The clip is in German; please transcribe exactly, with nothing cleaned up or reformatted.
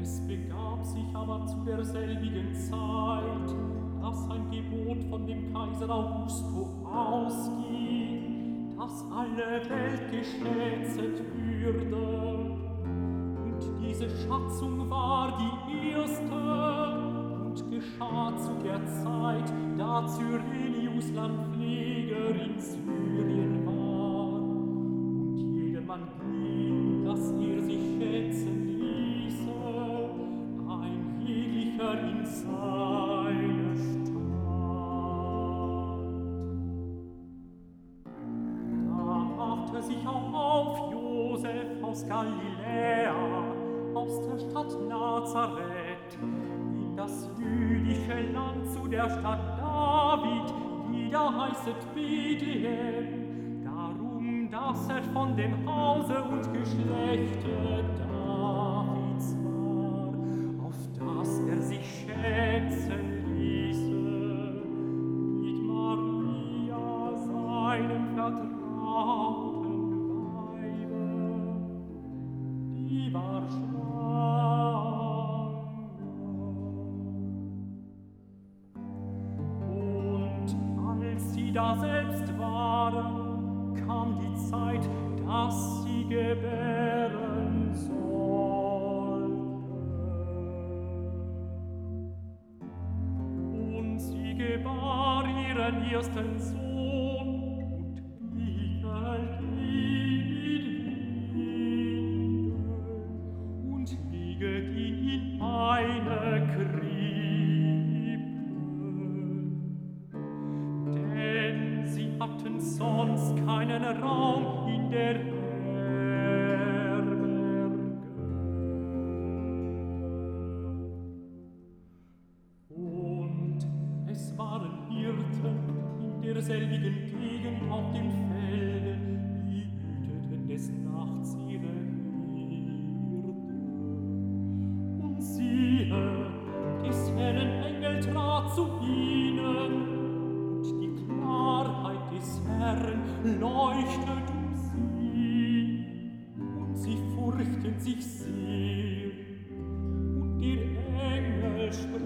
Es begab sich aber zu derselbigen Zeit, dass ein Gebot von dem Kaiser Augusto ausging, dass alle Welt geschätzet würde. Und diese Schatzung war die erste und geschah zu der Zeit, da Cyrenius Landpfleger in Syrien war. Und jedermann blieb, dass er sich schätzen ließe, ein jeglicher in seine Stadt. Da machte sich auch auf Josef aus Galiläa, aus der Stadt Nazareth, in das jüdische Land zu der Stadt David, die da heißet Bethlehem, darum, dass er von dem Hause und Geschlechte Davids war, auf das er sich schätzen ließe, mit Maria, seinem vertrauten Weibe, die war schwanger. Und als sie da selbst waren, kam die Zeit, dass sie gebären sollte. Und sie gebar ihren ersten Sohn und wiegelt ihn in Windeln und lieget ihn in eine Krippe. Denn sie hatten sonst keinen Raum in der Herberge. Und es waren Hirten in derselbigen Gegend auf dem Felde, die hüteten des Nachts ihre Herde. Und siehe, des Herrn Engel trat zu ihnen, und die Klarheit des Herrn leuchtet um sie, und sie furchten sich sehr. Und der Engel sprach